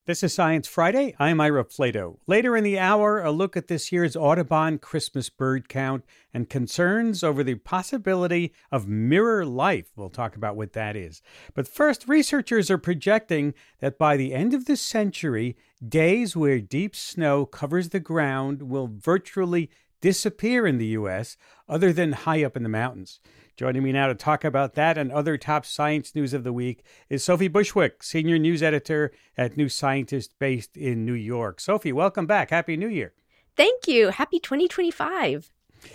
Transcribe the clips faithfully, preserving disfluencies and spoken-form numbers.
This is Science Friday. I'm Ira Flato. Later in the hour, a look at this year's Audubon Christmas bird count and concerns over the possibility of mirror life. We'll talk about what that is. But first, researchers are projecting that by the end of the century, days where deep snow covers the ground will virtually disappear in the U S, other than high up in the mountains. Joining me now to talk about that and other top science news of the week is Sophie Bushwick, senior news editor at New Scientist based in New York. Sophie, welcome back. Happy New Year. Thank you. Happy twenty twenty-five.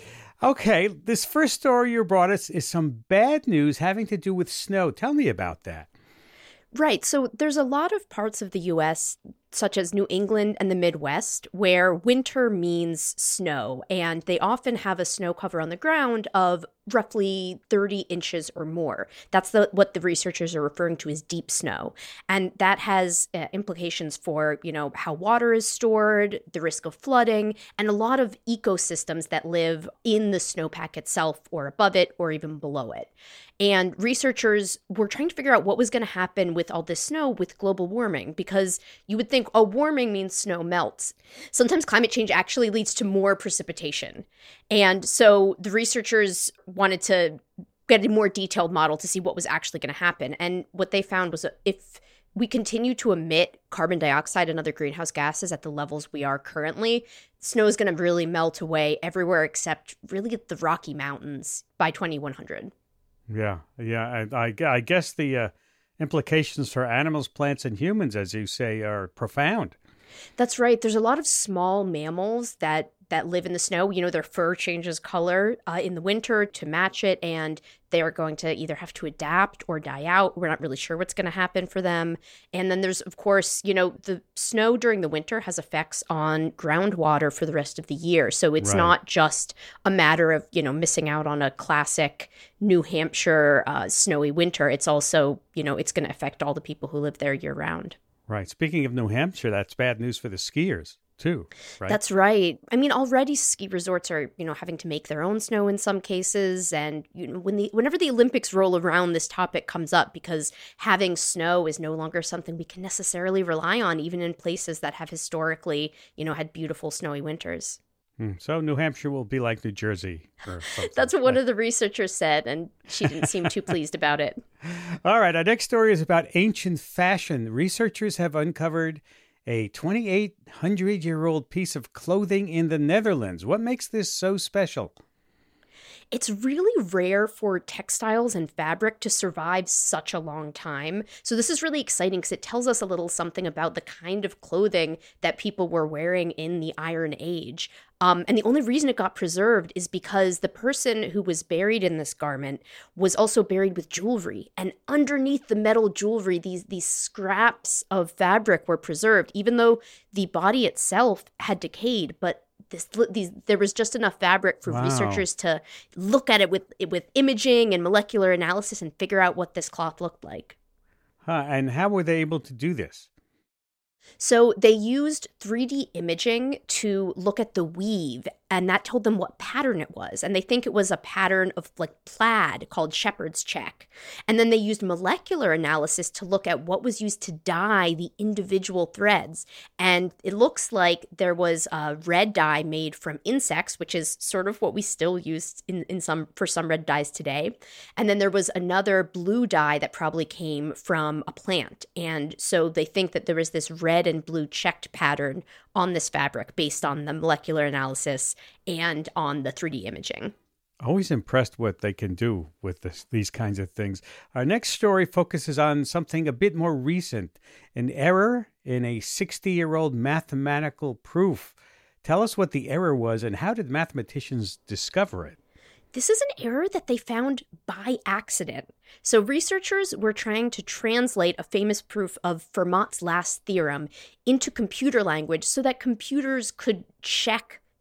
Okay, this first story you brought us is some bad news having to do with snow. Tell me about that. Right. So there's a lot of parts of the U S, such as New England and the Midwest, where winter means snow, and they often have a snow cover on the ground of roughly thirty inches or more. That's the, what the researchers are referring to as deep snow. And that has uh, implications for, you know, how water is stored, the risk of flooding, and a lot of ecosystems that live in the snowpack itself or above it or even below it. And researchers were trying to figure out what was going to happen with all this snow with global warming, because you would think, oh, warming means snow melts. Sometimes climate change actually leads to more precipitation. And so the researchers wanted to get a more detailed model to see what was actually going to happen. And what they found was that if we continue to emit carbon dioxide and other greenhouse gases at the levels we are currently, snow is going to really melt away everywhere except really at the Rocky Mountains by twenty-one hundred. Yeah, yeah. I, I, I guess the uh, implications for animals, plants, and humans, as you say, are profound. That's right. There's a lot of small mammals that that live in the snow. You know, their fur changes color uh, in the winter to match it, and they are going to either have to adapt or die out. We're not really sure what's going to happen for them. And then there's, of course, you know, the snow during the winter has effects on groundwater for the rest of the year. So it's right. not just a matter of, you know, missing out on a classic New Hampshire uh, snowy winter. It's also, you know, it's going to affect all the people who live there year round. Right. Speaking of New Hampshire, that's bad news for the skiers, too, right? That's right. I mean, already ski resorts are, you know, having to make their own snow in some cases. And you know, when the whenever the Olympics roll around, this topic comes up because having snow is no longer something we can necessarily rely on, even in places that have historically, you know, had beautiful snowy winters. So New Hampshire will be like New Jersey or something. That's what one of the researchers said, and she didn't seem too pleased about it. All right, our next story is about ancient fashion. Researchers have uncovered a twenty-eight hundred year old piece of clothing in the Netherlands. What makes this so special? It's really rare for textiles and fabric to survive such a long time. So this is really exciting because it tells us a little something about the kind of clothing that people were wearing in the Iron Age. Um, and the only reason it got preserved is because the person who was buried in this garment was also buried with jewelry. And underneath the metal jewelry, these, these scraps of fabric were preserved, even though the body itself had decayed. But This, these, there was just enough fabric for wow. researchers to look at it with with imaging and molecular analysis and figure out what this cloth looked like. Huh, and how were they able to do this? So they used three D imaging to look at the weave, and that told them what pattern it was. And they think it was a pattern of like plaid called shepherd's check. And then they used molecular analysis to look at what was used to dye the individual threads. And it looks like there was a red dye made from insects, which is sort of what we still use in, in some for some red dyes today. And then there was another blue dye that probably came from a plant. And so they think that there was this red and blue checked pattern on this fabric based on the molecular analysis and on the three D imaging. Always impressed what they can do with this, these kinds of things. Our next story focuses on something a bit more recent, an error in a sixty-year-old mathematical proof. Tell us what the error was and how did mathematicians discover it? This is an error that they found by accident. So researchers were trying to translate a famous proof of Fermat's last theorem into computer language so that computers could check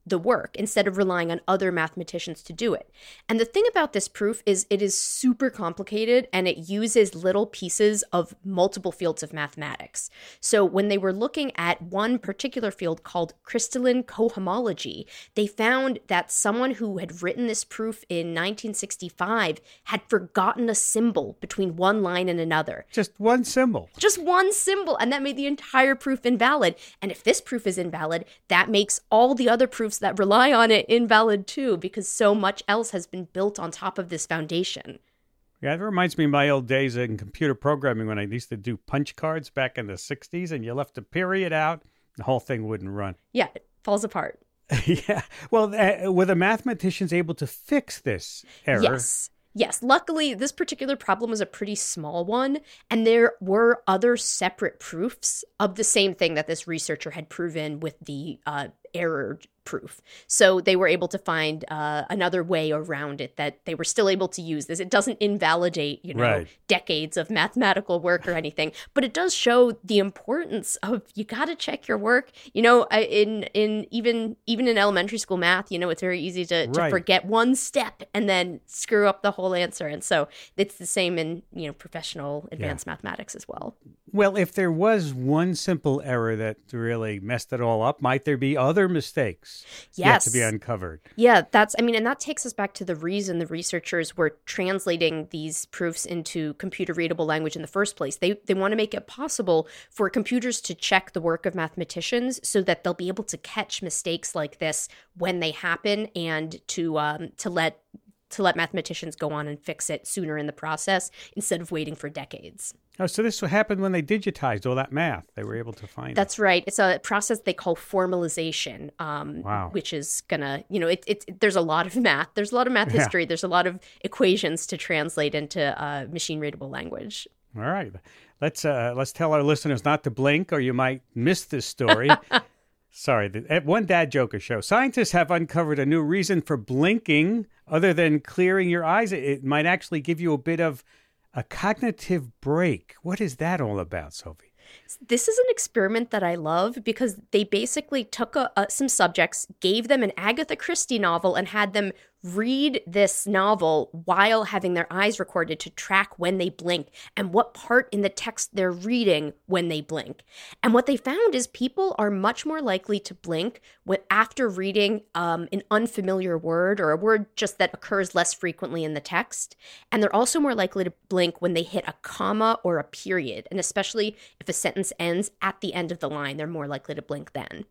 the work instead of relying on other mathematicians to do it. And the thing about this proof is it is super complicated and it uses little pieces of multiple fields of mathematics. So when they were looking at one particular field called crystalline cohomology, they found that someone who had written this proof in nineteen sixty-five had forgotten a symbol between one line and another. Just one symbol. Just one symbol. And that made the entire proof invalid. And if this proof is invalid, that makes all the other proofs that rely on it invalid too, because so much else has been built on top of this foundation. Yeah, that reminds me of my old days in computer programming when I used to do punch cards back in the sixties, and you left a period out, the whole thing wouldn't run. Yeah, it falls apart. Yeah. Well, uh, were the mathematicians able to fix this error? Yes. Yes, luckily, this particular problem was a pretty small one, and there were other separate proofs of the same thing that this researcher had proven with the uh, error proof. So they were able to find uh, another way around it that they were still able to use this. It doesn't invalidate, you know, right. decades of mathematical work or anything, but it does show the importance of you got to check your work. You know, in in even even in elementary school math, you know, it's very easy to, to right. forget one step and then screw up the whole answer. And so it's the same in, you know, professional advanced yeah. mathematics as well. Well, if there was one simple error that really messed it all up, might there be other mistakes yes. yet to be uncovered? Yeah, that's, I mean, and that takes us back to the reason the researchers were translating these proofs into computer readable language in the first place. They they want to make it possible for computers to check the work of mathematicians so that they'll be able to catch mistakes like this when they happen, and to um, to let to let mathematicians go on and fix it sooner in the process instead of waiting for decades. Oh, so this happened when they digitized all that math. They were able to find That's it. right. It's a process they call formalization, um, wow. which is gonna, you know, it, it's there's a lot of math. There's a lot of math yeah. history. There's a lot of equations to translate into uh, machine readable language. All right. Let's uh, let's tell our listeners not to blink or you might miss this story. Sorry, the, one dad joker show. Scientists have uncovered a new reason for blinking other than clearing your eyes. It, it might actually give you a bit of a cognitive break. What is that all about, Sophie? This is an experiment that I love because they basically took a, a, some subjects, gave them an Agatha Christie novel, and had them read this novel while having their eyes recorded to track when they blink and what part in the text they're reading when they blink. And what they found is people are much more likely to blink when, after reading um, an unfamiliar word or a word just that occurs less frequently in the text. And they're also more likely to blink when they hit a comma or a period. And especially if a sentence ends at the end of the line, they're more likely to blink then.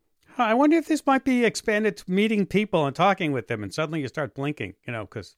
I wonder if this might be expanded to meeting people and talking with them, and suddenly you start blinking, you know, because...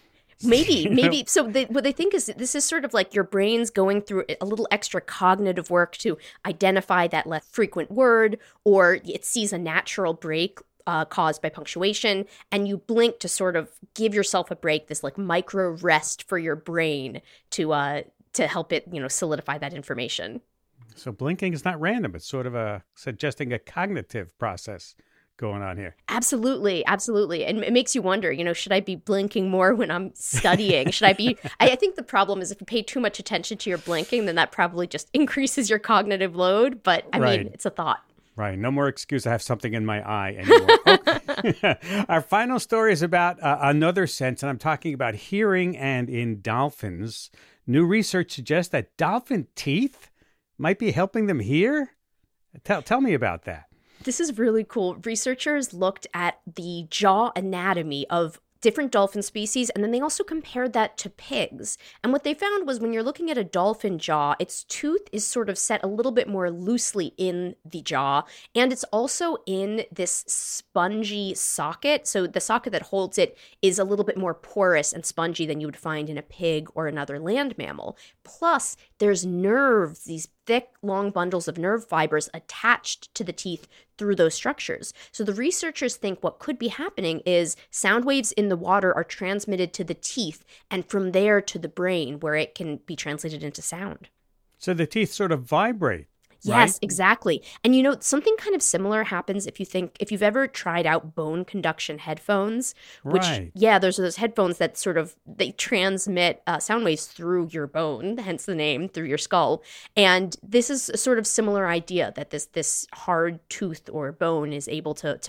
Maybe, maybe. So they, what they think is this is sort of like your brain's going through a little extra cognitive work to identify that less frequent word, or it sees a natural break uh, caused by punctuation, and you blink to sort of give yourself a break, this like micro rest for your brain to uh, to help it, you know, solidify that information. So blinking is not random. It's sort of a suggesting a cognitive process going on here. Absolutely. Absolutely. And it makes you wonder, you know, should I be blinking more when I'm studying? Should I be, I, I think the problem is if you pay too much attention to your blinking, then that probably just increases your cognitive load. But I right. mean, it's a thought. Right. No more excuse to have something in my eye anymore. Okay. Our final story is about uh, another sense, and I'm talking about hearing and in dolphins. New research suggests that dolphin teeth might be helping them hear? Tell tell me about that. This is really cool. Researchers looked at the jaw anatomy of different dolphin species, and then they also compared that to pigs. And what they found was when you're looking at a dolphin jaw, its tooth is sort of set a little bit more loosely in the jaw, and it's also in this spongy socket. So the socket that holds it is a little bit more porous and spongy than you would find in a pig or another land mammal. Plus, there's nerves, these thick, long bundles of nerve fibers attached to the teeth through those structures. So the researchers think what could be happening is sound waves in the water are transmitted to the teeth and from there to the brain where it can be translated into sound. So the teeth sort of vibrate. Yes, right? Exactly. And you know, something kind of similar happens if you think, if you've ever tried out bone conduction headphones, which, right. yeah, there's those headphones that sort of, they transmit uh, sound waves through your bone, hence the name, through your skull. And this is a sort of similar idea that this this hard tooth or bone is able to to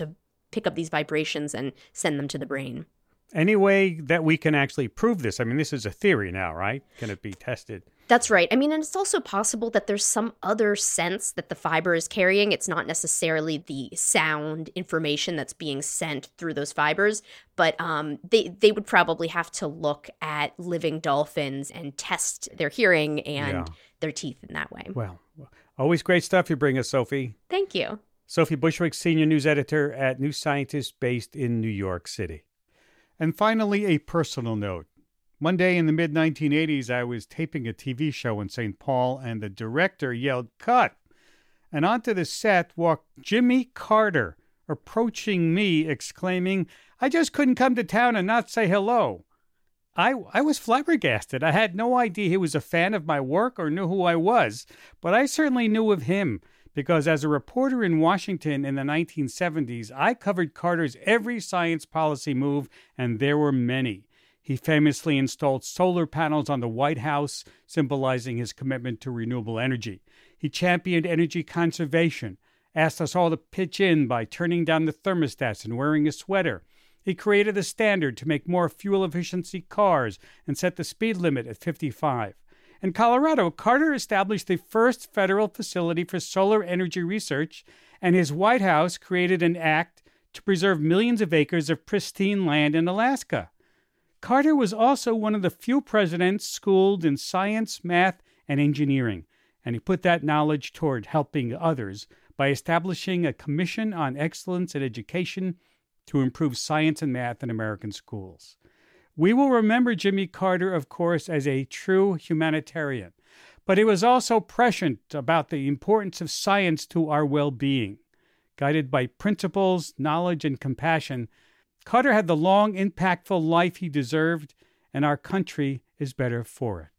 pick up these vibrations and send them to the brain. Any way that we can actually prove this? I mean, this is a theory now, right? Can it be tested? That's right. I mean, and it's also possible that there's some other sense that the fiber is carrying. It's not necessarily the sound information that's being sent through those fibers, but um, they, they would probably have to look at living dolphins and test their hearing and yeah. their teeth in that way. Well, always great stuff you bring us, Sophie. Thank you. Sophie Bushwick, Senior News Editor at New Scientist based in New York City. And finally, a personal note. One day in the mid nineteen eighties, I was taping a T V show in Saint Paul, and the director yelled, "Cut!" And onto the set walked Jimmy Carter, approaching me, exclaiming, "I just couldn't come to town and not say hello." I, I was flabbergasted. I had no idea he was a fan of my work or knew who I was, but I certainly knew of him, because as a reporter in Washington in the nineteen seventies, I covered Carter's every science policy move, and there were many. He famously installed solar panels on the White House, symbolizing his commitment to renewable energy. He championed energy conservation, asked us all to pitch in by turning down the thermostats and wearing a sweater. He created a standard to make more fuel-efficiency cars and set the speed limit at fifty-five. In Colorado, Carter established the first federal facility for solar energy research, and his White House created an act to preserve millions of acres of pristine land in Alaska. Carter was also one of the few presidents schooled in science, math, and engineering, and he put that knowledge toward helping others by establishing a Commission on Excellence in Education to improve science and math in American schools. We will remember Jimmy Carter, of course, as a true humanitarian, but he was also prescient about the importance of science to our well-being. Guided by principles, knowledge, and compassion, Carter had the long, impactful life he deserved, and our country is better for it.